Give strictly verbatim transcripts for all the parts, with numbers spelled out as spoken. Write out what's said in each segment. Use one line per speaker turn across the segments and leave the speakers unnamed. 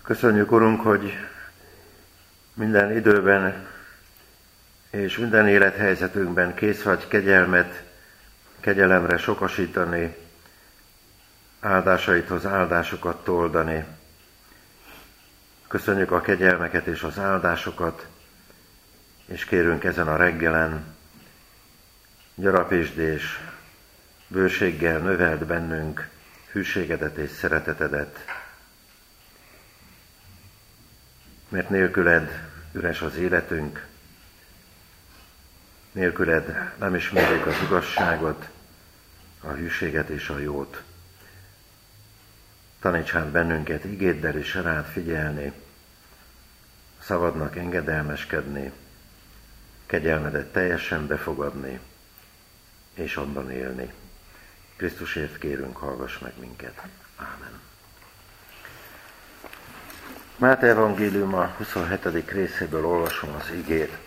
Köszönjük, Urunk, hogy minden időben és minden élethelyzetünkben kész vagy kegyelmet, kegyelemre sokasítani, áldásaidhoz áldásokat toldani. Köszönjük a kegyelmeket és az áldásokat, és kérünk ezen a reggelen, gyarapítsd és bőséggel növeld bennünk hűségedet és szeretetedet, mert nélküled üres az életünk, nélküled nem ismerjük az igazságot, a hűséget és a jót. Taníts hát bennünket igéddel és rád figyelni, szabadnak engedelmeskedni, kegyelmedet teljesen befogadni, és abban élni. Krisztusért kérünk, hallgass meg minket. Ámen. Máté evangélium a huszonhetedik részéből olvasom az igét.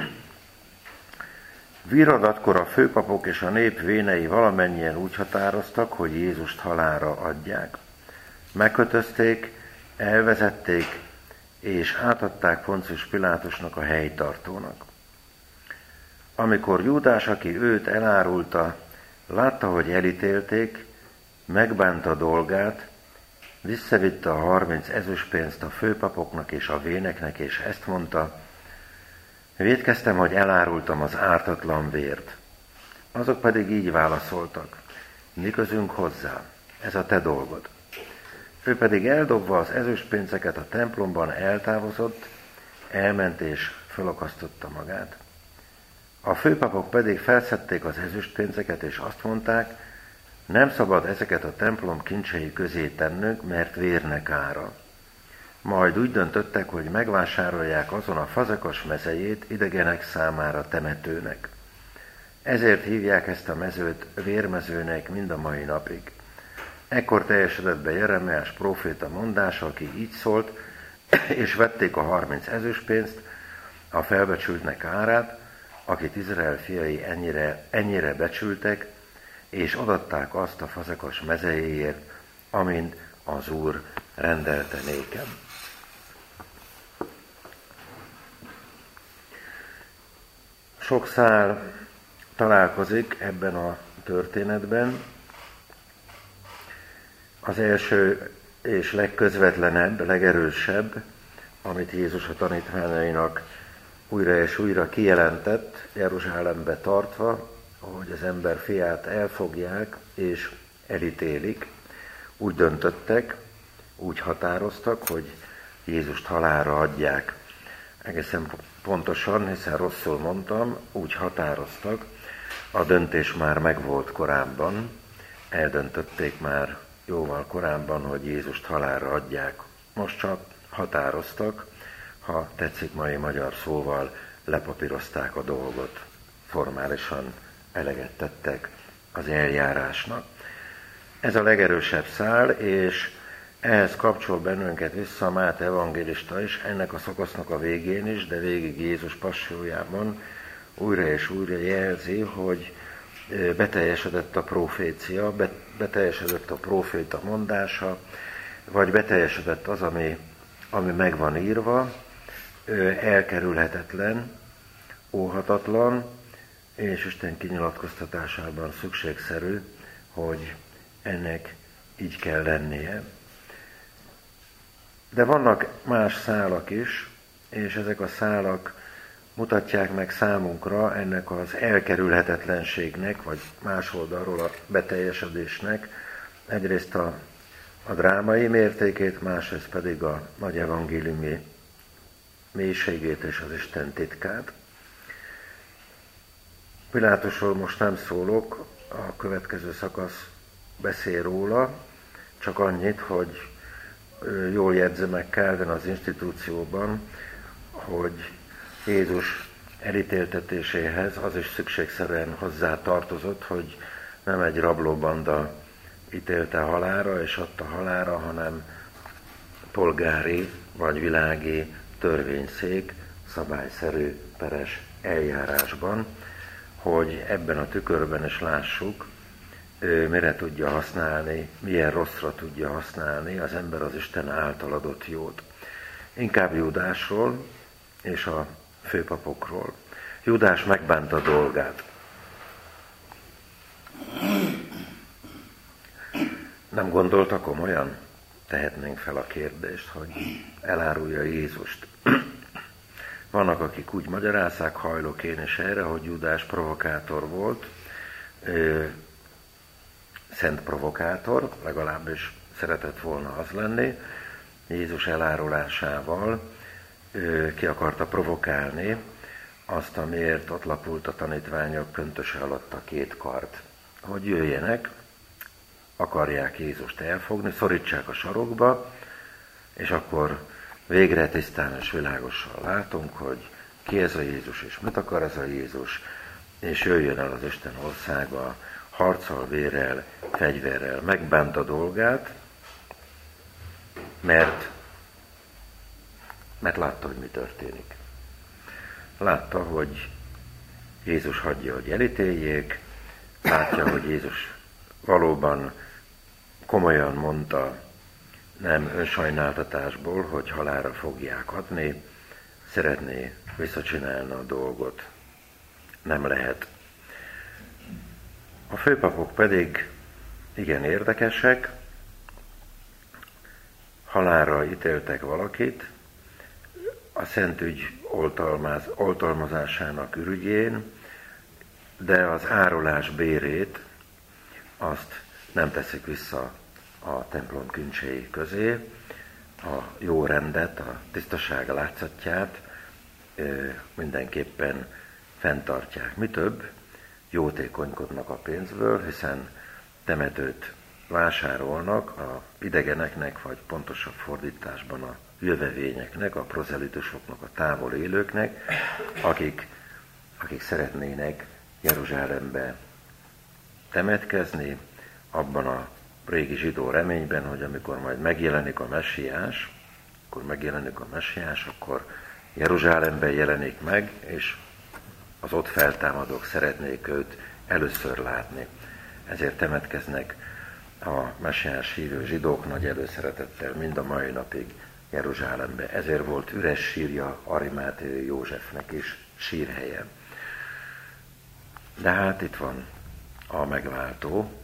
Viradatkor a főpapok és a nép vénei valamennyien úgy határoztak, hogy Jézust halálra adják. Megkötözték, elvezették, és átadták Poncius Pilátusnak a helytartónak. Amikor Júdás, aki őt elárulta, látta, hogy elítélték, megbánta dolgát, visszavitte a harminc ezüstpénzt a főpapoknak és a véneknek, és ezt mondta: vétkeztem, hogy elárultam az ártatlan vért. Azok pedig így válaszoltak: mi közünk hozzá, ez a te dolgod. Ő pedig eldobva az ezüstpénzeket a templomban eltávozott, elment és felakasztotta magát. A főpapok pedig felszedték az ezüstpénzeket, és azt mondták: nem szabad ezeket a templom kincsei közé tennünk, mert vérnek ára. Majd úgy döntöttek, hogy megvásárolják azon a fazekas mezejét idegenek számára temetőnek. Ezért hívják ezt a mezőt vérmezőnek mind a mai napig. Ekkor teljesedett be Jeremiás próféta mondása, aki így szólt: és vették a harminc ezüstpénzt, a felbecsültnek árát, akit Izrael fiai ennyire, ennyire becsültek, és adatták azt a fazekas mezejéért, amint az Úr rendelte nékem. Sok szál találkozik ebben a történetben. Az első és legközvetlenebb, legerősebb, amit Jézus a tanítványainak újra és újra kijelentett, Jeruzsálembe tartva, hogy az ember fiát elfogják és elítélik. Úgy döntöttek, úgy határoztak, hogy Jézust halálra adják. Egészen pontosan, hiszen rosszul mondtam, úgy határoztak, a döntés már megvolt korábban, eldöntötték már jóval korábban, hogy Jézust halálra adják. Most csak határoztak, ha tetszik mai magyar szóval, lepapírozták a dolgot. Formálisan eleget tettek az eljárásnak. Ez a legerősebb szál, és ehhez kapcsol bennünket vissza Máté evangélista is, ennek a szakasznak a végén is, de végig Jézus passiójában újra és újra jelzi, hogy beteljesedett a profécia, beteljesedett a próféta mondása, vagy beteljesedett az, ami, ami meg van írva, elkerülhetetlen, óhatatlan, és Isten kinyilatkoztatásában szükségszerű, hogy ennek így kell lennie. De vannak más szálak is, és ezek a szálak mutatják meg számunkra ennek az elkerülhetetlenségnek, vagy más oldalról a beteljesedésnek egyrészt a, a drámai mértékét, másrészt pedig a nagy evangéliumi mélységét és az Isten titkát. Pilátusról most nem szólok, a következő szakasz beszél róla, csak annyit, hogy jól jegyzi meg Calvin az institúcióban, hogy Jézus elítéltetéséhez az is szükségszerűen hozzá tartozott, hogy nem egy rablóbanda ítélte halálra és adta halálra, hanem polgári vagy világi törvényszék szabályszerű peres eljárásban, hogy ebben a tükörben is lássuk, mire tudja használni, milyen rosszra tudja használni az ember az Isten által adott jót. inkább Júdásról és a főpapokról. Júdás megbánta dolgát. Nem gondolta komolyan? Tehetnénk fel a kérdést, hogy elárulja Jézust. Vannak, akik úgy magyarázzák, hajlok én is erre, hogy Júdás provokátor volt, ö, szent provokátor, legalábbis szeretett volna az lenni. Jézus elárulásával ö, ki akarta provokálni azt, amiért ott lapult a tanítványok köntöse alatt a két kard. Hogy jöjjenek, akarják Jézust elfogni, szorítsák a sarokba, és akkor végre tisztán és világosan látunk, hogy ki ez a Jézus, és mit akar ez a Jézus, és jöjjön el az Isten országa harccal, vérrel, fegyverrel, megbánta dolgát, mert, mert látta, hogy mi történik. Látta, hogy Jézus hagyja, hogy elítéljék, látja, hogy Jézus valóban komolyan mondta, nem önsajnáltatásból, hogy halálra fogják adni, szeretné visszacsinálni a dolgot. Nem lehet. A főpapok pedig igen érdekesek, halálra ítéltek valakit, a szentügy oltalmaz, oltalmazásának ürügyén, de az árulás bérét azt nem teszik vissza a templom kincsei közé, a jó rendet, a tisztaság látszatját mindenképpen fenntartják. Mi több, jótékonykodnak a pénzből, hiszen temetőt vásárolnak a idegeneknek, vagy pontosabb fordításban a jövevényeknek, a prozelitusoknak, a távol élőknek, akik, akik szeretnének Jeruzsálembe temetkezni, abban a régi zsidó reményben, hogy amikor majd megjelenik a messiás, akkor megjelenik a messiás, akkor Jeruzsálemben jelenik meg, és az ott feltámadók szeretnék őt először látni. Ezért temetkeznek a messiás hívő zsidók nagy előszeretettel mind a mai napig Jeruzsálembe. Ezért volt üres sírja Arimáthei Józsefnek is sírhelye. De hát itt van a megváltó,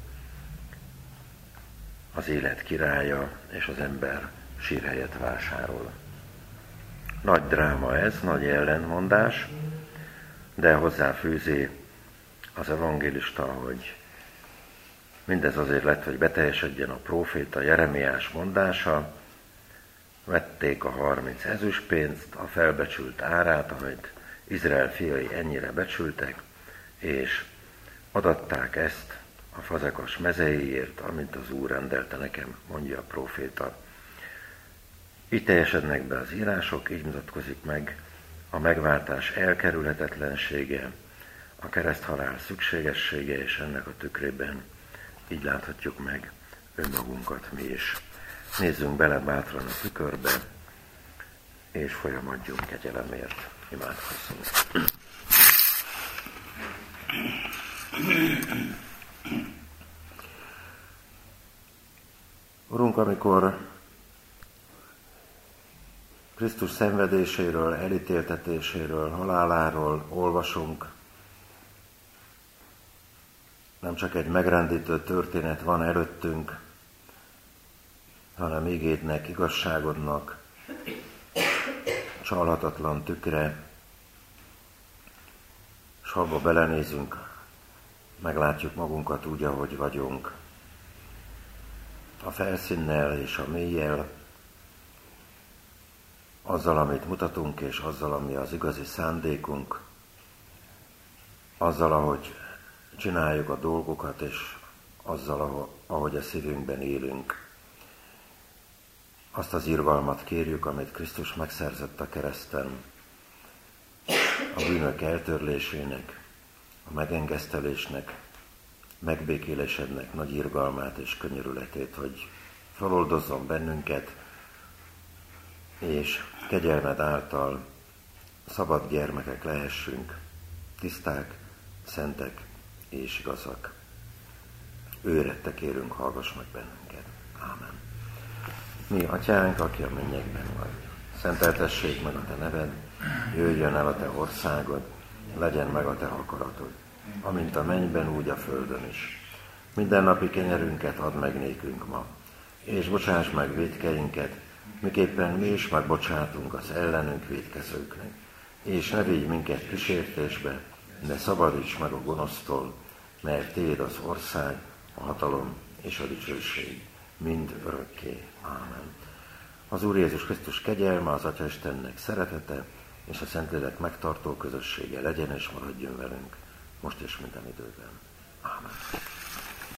az élet királya, és az ember sírhelyet vásárol. Nagy dráma ez, nagy ellentmondás, de hozzáfűzi az evangélista, hogy mindez azért lett, hogy beteljesedjen a próféta Jeremiás mondása, vették a harminc ezüstpénzt, a felbecsült árát, amit Izrael fiai ennyire becsültek, és adatták ezt a fazekas mezeiért, amint az Úr rendelte nekem, mondja a próféta. Így teljesednek be az írások, így mutatkozik meg a megváltás elkerülhetetlensége, a kereszthalál szükségessége, és ennek a tükrében így láthatjuk meg önmagunkat mi is. Nézzünk bele bátran a tükörbe, és folyamodjunk kegyelemért. Imádkozzunk. Urunk, amikor Krisztus szenvedéséről, elítéltetéséről, haláláról olvasunk, nem csak egy megrendítő történet van előttünk, hanem ígédnek, igazságodnak, csalhatatlan tükre, s ha abba belenézünk, meglátjuk magunkat úgy, ahogy vagyunk. A felszínnel és a méllyel, azzal, amit mutatunk, és azzal, ami az igazi szándékunk, azzal, ahogy csináljuk a dolgokat, és azzal, ahogy a szívünkben élünk. Azt az irgalmat kérjük, amit Krisztus megszerzett a kereszten, a bűnök eltörlésének, a megengesztelésnek, megbékélésednek nagy irgalmát és könyörületét, hogy feloldozzon bennünket, és kegyelmed által szabad gyermekek lehessünk, tiszták, szentek és igazak. Őrette kérünk, hallgass meg bennünket. Ámen. Mi, Atyánk, aki a mennyekben vagy, szenteltessék meg a te neved, jöjjön el a te országod, legyen meg a te akaratod, amint a mennyben, úgy a földön is. Mindennapi kenyerünket add meg nékünk ma, és bocsáss meg vétkeinket, miképpen mi is megbocsátunk az ellenünk vétkezőknek. És ne vigy minket kísértésbe, de szabadíts meg a gonosztól, mert tiéd az ország, a hatalom és a dicsőség, mind örökké. Ámen. Az Úr Jézus Krisztus kegyelme, az Atya Istennek szeretete és a Szentlélek megtartó közössége legyen és maradjon velünk, most és minden időben. Ámen.